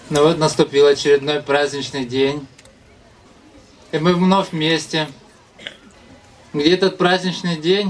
Ну вот наступил очередной праздничный день, и мы вновь вместе. Где этот праздничный день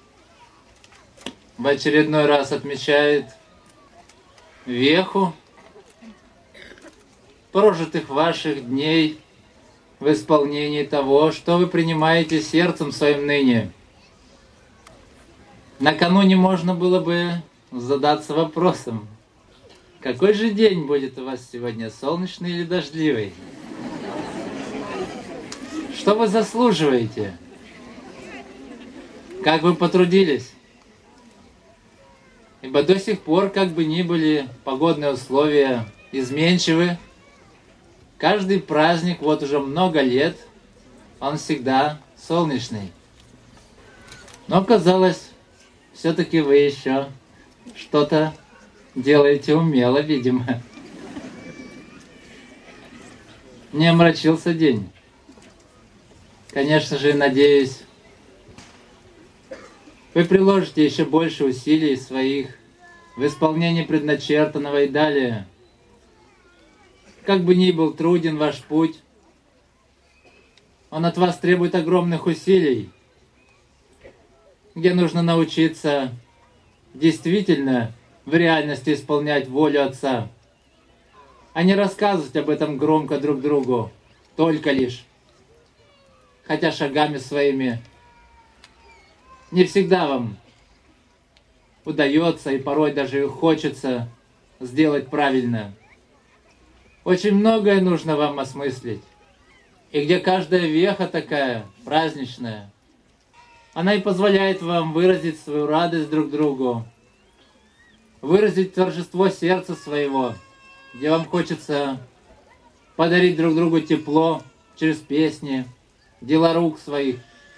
в очередной раз отмечает веху прожитых ваших дней в исполнении того, что вы принимаете сердцем своим ныне. Накануне можно было бы задаться вопросом: какой же день будет у вас сегодня, солнечный или дождливый? Что вы заслуживаете? Как вы потрудились? Ибо до сих пор, как бы ни были погодные условия изменчивы, каждый праздник, вот уже много лет, он всегда солнечный. Но казалось, все-таки вы еще что-то делаете умело, видимо. Не омрачился день. Конечно же, надеюсь, вы приложите еще больше усилий своих в исполнении предначертанного и далее. Как бы ни был труден ваш путь, он от вас требует огромных усилий, где нужно научиться действительно в реальности исполнять волю Отца, а не рассказывать об этом громко друг другу, только лишь, хотя шагами своими не всегда вам удается и порой даже хочется сделать правильно. Очень многое нужно вам осмыслить. И где каждая веха такая праздничная, она и позволяет вам выразить свою радость друг другу, выразить торжество сердца своего, где вам хочется подарить друг другу тепло через песни, дела рук своих.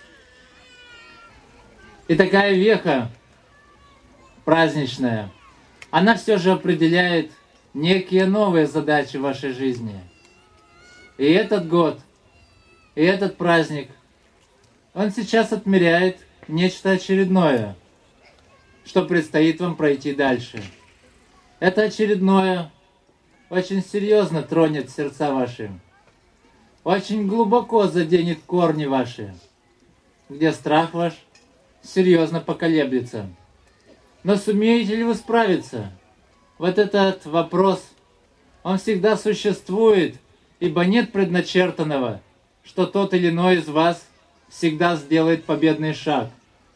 И такая веха праздничная, она все же определяет некие новые задачи в вашей жизни. И этот год, и этот праздник, он сейчас отмеряет нечто очередное, что предстоит вам пройти дальше. Это очередное очень серьезно тронет сердца ваши, очень глубоко заденет корни ваши, где страх ваш серьезно поколеблется. Но сумеете ли вы справиться? Вот этот вопрос, он всегда существует, ибо нет предначертанного, что тот или иной из вас всегда сделает победный шаг.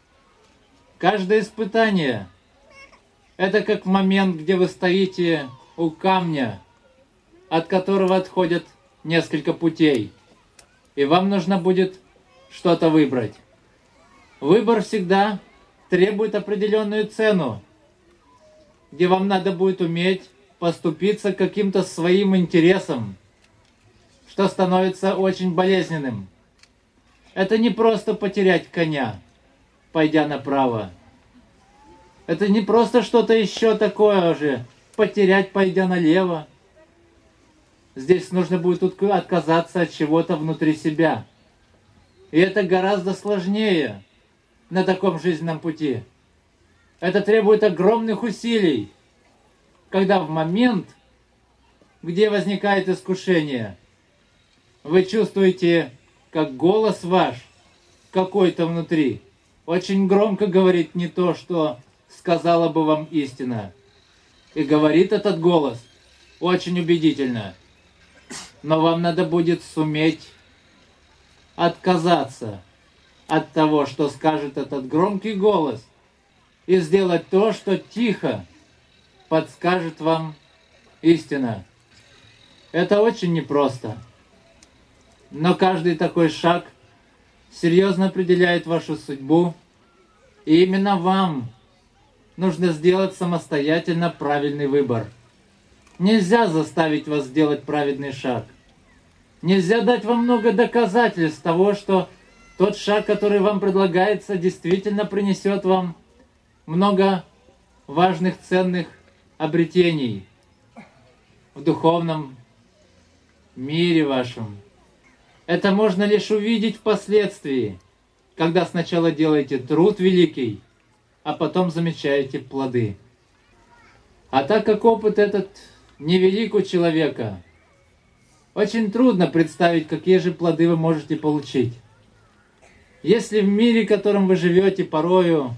Каждое испытание – это как момент, где вы стоите у камня, от которого отходят несколько путей, и вам нужно будет что-то выбрать. Выбор всегда требует определенную цену, где вам надо будет уметь поступиться каким-то своим интересом, что становится очень болезненным. Это не просто потерять коня, пойдя направо. Это не просто что-то еще такое же, потерять, пойдя налево. Здесь нужно будет отказаться от чего-то внутри себя. И это гораздо сложнее на таком жизненном пути. Это требует огромных усилий, когда в момент, где возникает искушение, вы чувствуете, как голос ваш какой-то внутри очень громко говорит не то, что сказала бы вам истина. И говорит этот голос очень убедительно. Но вам надо будет суметь отказаться от того, что скажет этот громкий голос, и сделать то, что тихо подскажет вам истина. Это очень непросто. Но каждый такой шаг серьезно определяет вашу судьбу, и именно вам нужно сделать самостоятельно правильный выбор. Нельзя заставить вас сделать праведный шаг. Нельзя дать вам много доказательств того, что тот шаг, который вам предлагается, действительно принесет вам много важных, ценных обретений в духовном мире вашем. Это можно лишь увидеть впоследствии, когда сначала делаете труд великий, а потом замечаете плоды. А так как опыт этот невелик у человека. Очень трудно представить, какие же плоды вы можете получить. Если в мире, в котором вы живете, порою,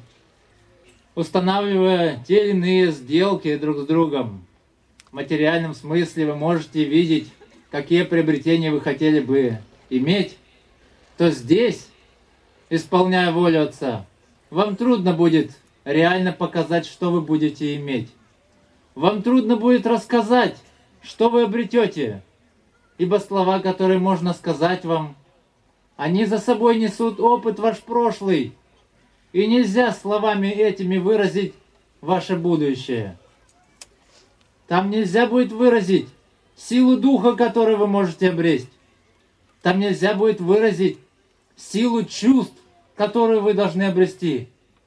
устанавливая те или иные сделки друг с другом, в материальном смысле вы можете видеть, какие приобретения вы хотели бы иметь, то здесь, исполняя волю Отца, вам трудно будет реально показать, что вы будете иметь. Вам трудно будет рассказать, что вы обретете, ибо слова, которые можно сказать вам, они за собой несут опыт ваш прошлый, и нельзя словами этими выразить ваше будущее. Там нельзя будет выразить силу духа, которую вы можете обрести. Там нельзя будет выразить силу чувств, которые вы должны обрести.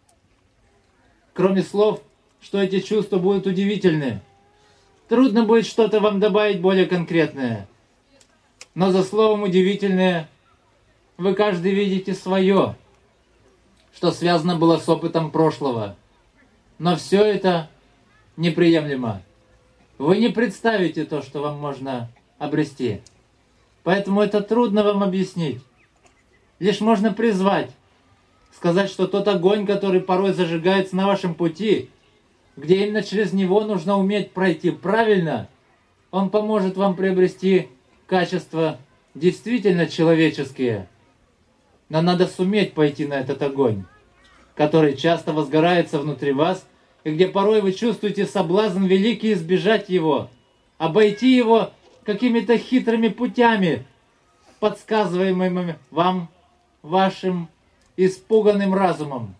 Кроме слов, что эти чувства будут удивительны. Трудно будет что-то вам добавить более конкретное. Но за словом «удивительное» вы каждый видите свое, что связано было с опытом прошлого. Но все это неприемлемо. Вы не представите то, что вам можно обрести. Поэтому это трудно вам объяснить. Лишь можно призвать, сказать, что тот огонь, который порой зажигается на вашем пути, где именно через него нужно уметь пройти правильно, он поможет вам приобрести качества действительно человеческие. Но надо суметь пойти на этот огонь, который часто возгорается внутри вас, и где порой вы чувствуете соблазн великий избежать его, обойти его какими-то хитрыми путями, подсказываемыми вам вашим испуганным разумом.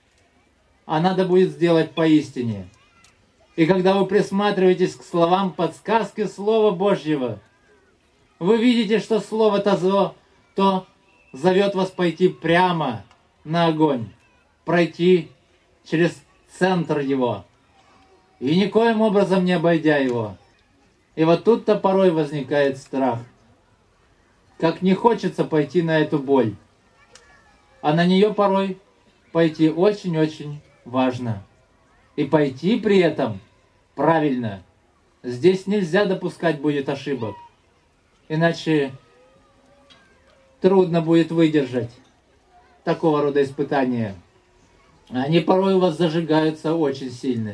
А надо будет сделать поистине. И когда вы присматриваетесь к словам подсказки Слова Божьего, вы видите, что Слово то зовет вас пойти прямо на огонь, пройти через центр его, и никоим образом не обойдя его. И вот тут-то порой возникает страх. Как не хочется пойти на эту боль, а на нее порой пойти очень-очень важно. И пойти при этом правильно. Здесь нельзя допускать будет ошибок, иначе трудно будет выдержать такого рода испытания. Они порой у вас зажигаются очень сильно.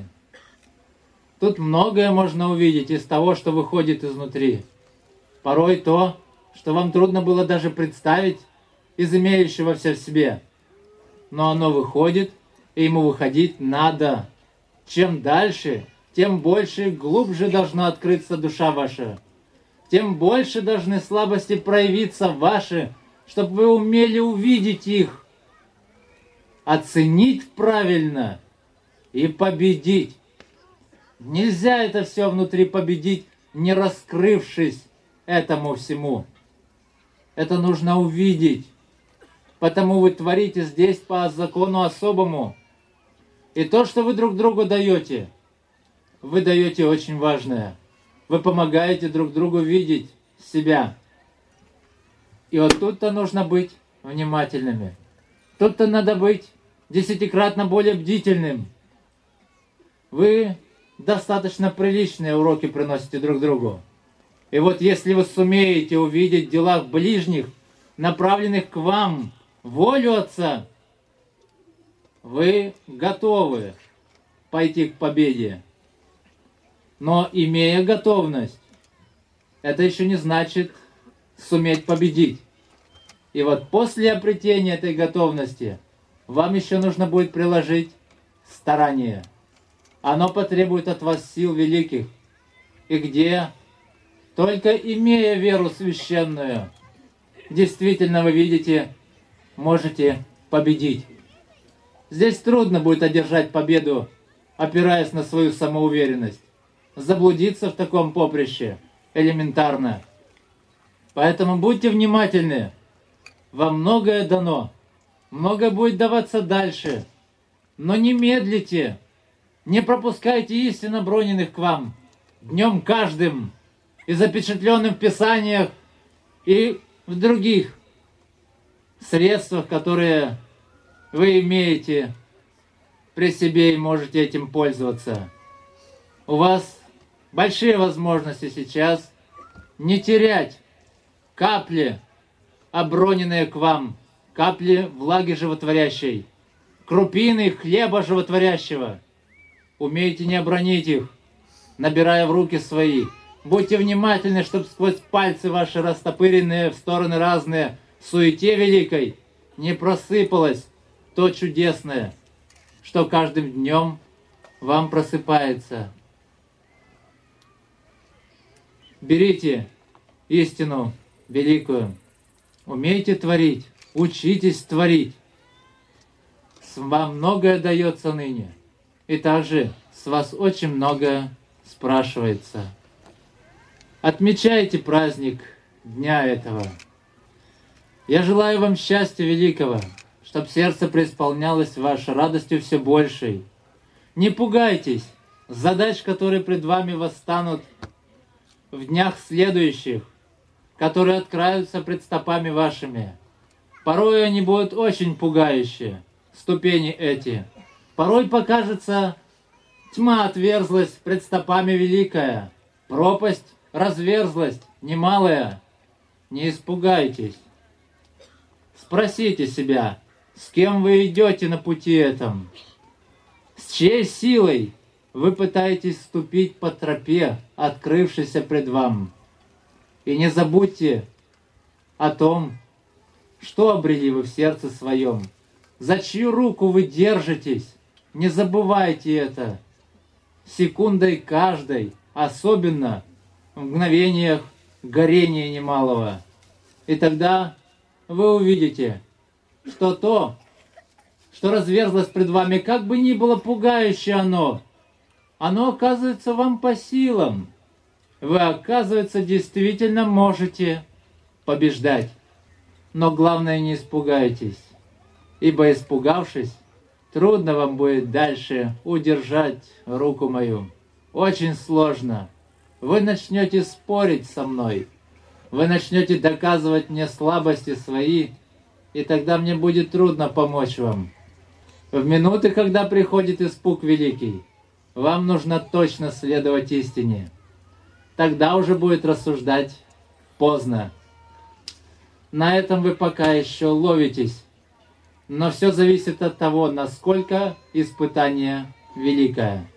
Тут многое можно увидеть из того, что выходит изнутри. Порой то, что вам трудно было даже представить из имеющегося в себе. Но оно выходит, и ему выходить надо. Чем дальше, тем больше и глубже должна открыться душа ваша. Тем больше должны слабости проявиться ваши, чтобы вы умели увидеть их, оценить правильно и победить. Нельзя это все внутри победить, не раскрывшись этому всему. Это нужно увидеть. Потому вы творите здесь по закону особому. И то, что вы друг другу даете, вы даете очень важное. Вы помогаете друг другу видеть себя. И вот тут-то нужно быть внимательными. Тут-то надо быть десятикратно более бдительным. Вы достаточно приличные уроки приносите друг другу. И вот если вы сумеете увидеть в делах ближних, направленных к вам, волю Отца, вы готовы пойти к победе. Но имея готовность, это еще не значит суметь победить. И вот после обретения этой готовности вам еще нужно будет приложить старание. Оно потребует от вас сил великих. И где, только имея веру священную, действительно вы видите, можете победить. Здесь трудно будет одержать победу, опираясь на свою самоуверенность. Заблудиться в таком поприще элементарно. Поэтому будьте внимательны. Вам многое дано. Многое будет даваться дальше. Но не медлите. Не пропускайте истинно броненных к вам. Днем каждым. И запечатленным в Писаниях, и в других средствах, которые вы имеете при себе и можете этим пользоваться. У вас большие возможности сейчас не терять капли, оброненные к вам, капли влаги животворящей, крупины хлеба животворящего. Умейте не обронить их, набирая в руки свои. Будьте внимательны, чтобы сквозь пальцы ваши растопыренные в стороны разные суете великой не просыпалось то чудесное, что каждым днем вам просыпается. Берите истину великую, умейте творить, учитесь творить. Вам многое дается ныне, и также с вас очень многое спрашивается. Отмечайте праздник дня этого. Я желаю вам счастья великого, чтоб сердце преисполнялось вашей радостью все большей. Не пугайтесь задач, которые пред вами восстанут в днях следующих, которые откроются пред стопами вашими. Порой они будут очень пугающие, ступени эти. Порой покажется, тьма отверзлась пред стопами великая, пропасть разверзлась немалая. Не испугайтесь. Спросите себя, с кем вы идете на пути этом? С чьей силой вы пытаетесь ступить по тропе, открывшейся пред вам? И не забудьте о том, что обрели вы в сердце своем, за чью руку вы держитесь. Не забывайте это. Секундой каждой, особенно в мгновениях горения немалого. И тогда вы увидите, что то, что разверзлось пред вами, как бы ни было пугающе оно оказывается вам по силам. Вы, оказывается, действительно можете побеждать. Но главное, не испугайтесь, ибо испугавшись, трудно вам будет дальше удержать руку мою. Очень сложно. Вы начнете спорить со мной. Вы начнете доказывать мне слабости свои, и тогда мне будет трудно помочь вам. В минуты, когда приходит испуг великий, вам нужно точно следовать истине. Тогда уже будет рассуждать поздно. На этом вы пока еще ловитесь, но все зависит от того, насколько испытание великое.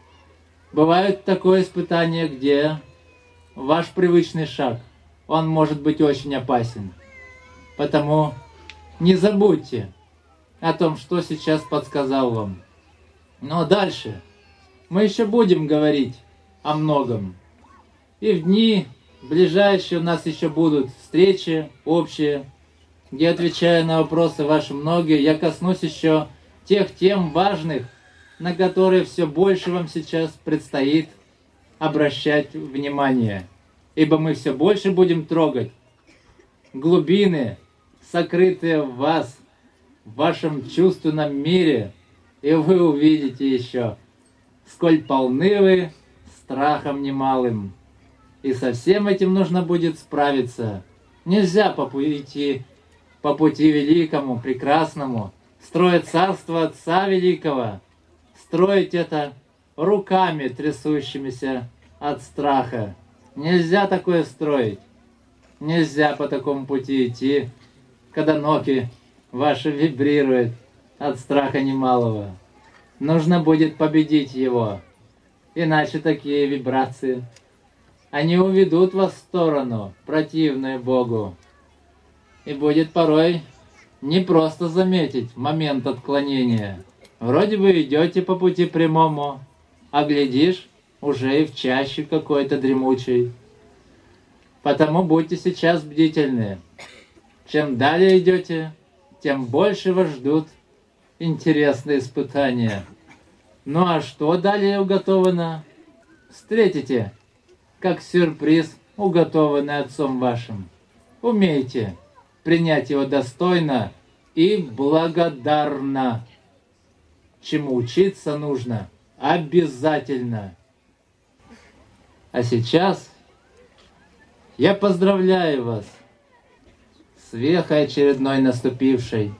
Бывает такое испытание, где ваш привычный шаг, он может быть очень опасен. Потому не забудьте о том, что сейчас подсказал вам. Но дальше мы еще будем говорить о многом. И в дни ближайшие у нас еще будут встречи общие, где, отвечая на вопросы ваши многие, я коснусь еще тех тем важных, на которые все больше вам сейчас предстоит обращать внимание. Ибо мы все больше будем трогать глубины, сокрытые в вас, в вашем чувственном мире, и вы увидите еще, сколь полны вы страхом немалым. И со всем этим нужно будет справиться. Нельзя по пути великому, прекрасному, строить царство Отца Великого, строить это руками, трясущимися от страха. Нельзя такое строить. Нельзя по такому пути идти, когда ноги ваши вибрируют от страха немалого. Нужно будет победить его. Иначе такие вибрации, они уведут вас в сторону, противную Богу. И будет порой не просто заметить момент отклонения. Вроде бы идете по пути прямому, а глядишь, уже и в чаще какой-то дремучей. Потому будьте сейчас бдительны. Чем далее идете, тем больше вас ждут интересные испытания. Ну а что далее уготовано? Встретите, как сюрприз, уготованный Отцом вашим. Умейте принять его достойно и благодарно. Чему учиться нужно обязательно. А сейчас я поздравляю вас с вехой очередной наступившей.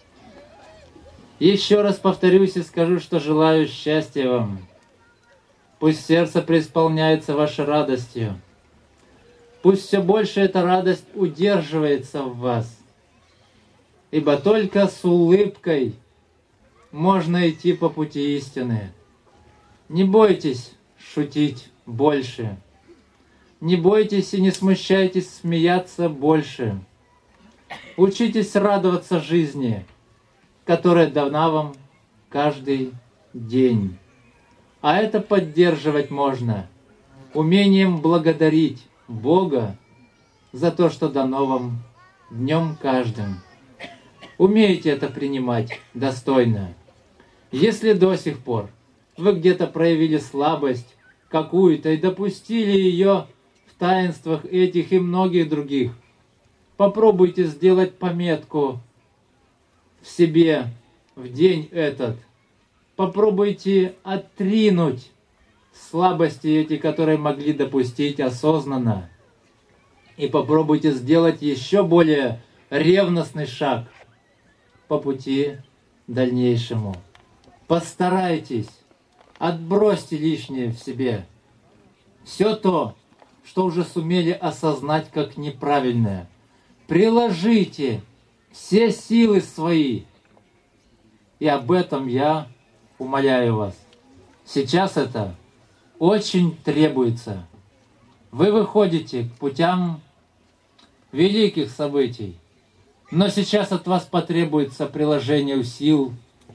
Еще раз повторюсь и скажу, что желаю счастья вам. Пусть сердце преисполняется вашей радостью. Пусть все больше эта радость удерживается в вас. Ибо только с улыбкой можно идти по пути истины. Не бойтесь шутить больше. Не бойтесь и не смущайтесь смеяться больше. Учитесь радоваться жизни, которая дана вам каждый день. А это поддерживать можно умением благодарить Бога за то, что дано вам днем каждым. Умейте это принимать достойно. Если до сих пор вы где-то проявили слабость какую-то и допустили ее в таинствах этих и многих других, попробуйте сделать пометку в себе в день этот. Попробуйте отринуть слабости эти, которые могли допустить осознанно. И попробуйте сделать еще более ревностный шаг по пути дальнейшему. Постарайтесь, отбросьте лишнее в себе. Все то, что уже сумели осознать как неправильное. Приложите все силы свои. И об этом я умоляю вас. Сейчас это очень требуется. Вы выходите к путям великих событий, но сейчас от вас потребуется приложение сил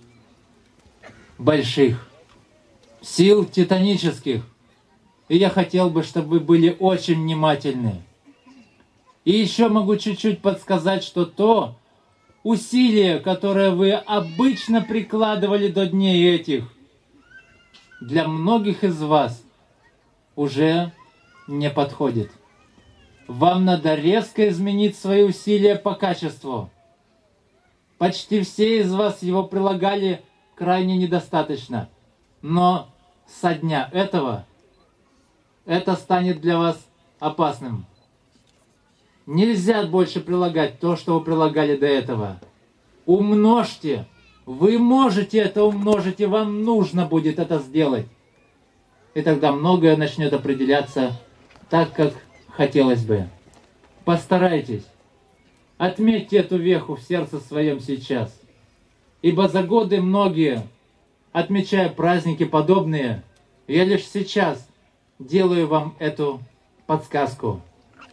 больших, сил титанических. И я хотел бы, чтобы вы были очень внимательны. И еще могу чуть-чуть подсказать, что то усилие, которое вы обычно прикладывали до дней этих, для многих из вас уже не подходит. Вам надо резко изменить свои усилия по качеству. Почти все из вас его прилагали крайне недостаточно. Но со дня этого это станет для вас опасным. Нельзя больше прилагать то, что вы прилагали до этого. Умножьте. Вы можете это умножить, и вам нужно будет это сделать. И тогда многое начнет определяться так, как хотелось бы. Постарайтесь. Отметьте эту веху в сердце своем сейчас. Ибо за годы многие, отмечая праздники подобные, я лишь сейчас делаю вам эту подсказку.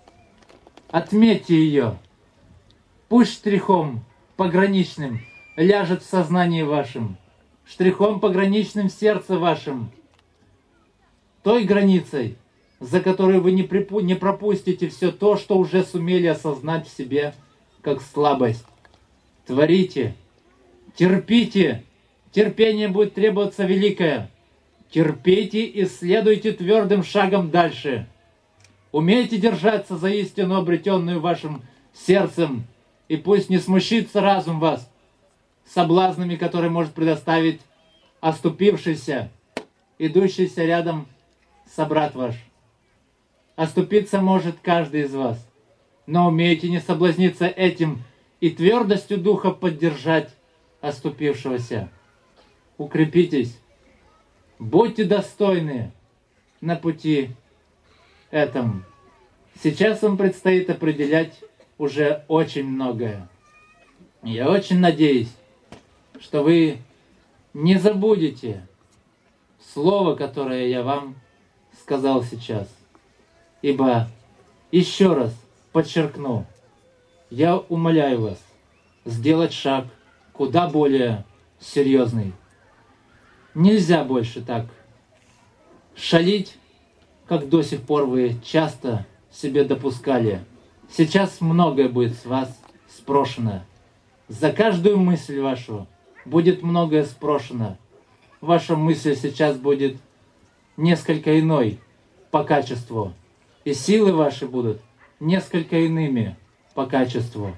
Отметьте ее. Пусть штрихом пограничным ляжет в сознании вашем, штрихом пограничным в сердце вашем, той границей, за которой вы не пропустите все то, что уже сумели осознать в себе как слабость. Творите, терпите, терпение будет требоваться великое. Терпите и следуйте твердым шагом дальше. Умейте держаться за истину, обретенную вашим сердцем, и пусть не смущится разум вас соблазнами, которые может предоставить оступившийся, идущийся рядом собрат ваш. Оступиться может каждый из вас, но умейте не соблазниться этим и твердостью духа поддержать оступившегося. Укрепитесь, будьте достойны на пути этом. Сейчас вам предстоит определять уже очень многое. Я очень надеюсь, что вы не забудете слово, которое я вам сказал сейчас. Ибо, еще раз подчеркну, я умоляю вас сделать шаг куда более серьезный. Нельзя больше так шалить, как до сих пор вы часто себе допускали. Сейчас многое будет с вас спрошено. За каждую мысль вашу будет многое спрошено. Ваша мысль сейчас будет несколько иной по качеству. И силы ваши будут несколько иными по качеству.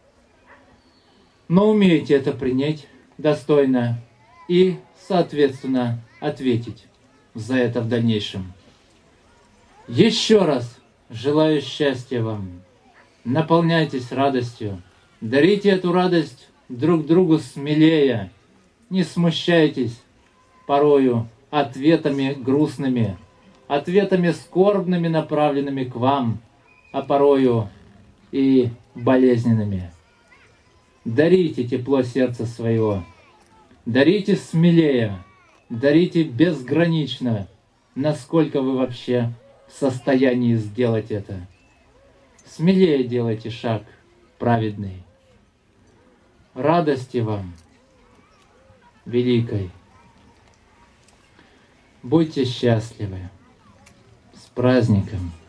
Но умейте это принять достойно и, соответственно, ответить за это в дальнейшем. Еще раз желаю счастья вам. Наполняйтесь радостью. Дарите эту радость друг другу смелее. Не смущайтесь порою ответами грустными, ответами скорбными, направленными к вам, а порою и болезненными. Дарите тепло сердца своего, дарите смелее, дарите безгранично, насколько вы вообще в состоянии сделать это. Смелее делайте шаг праведный. Радости вам великой. Будьте счастливы. С праздником!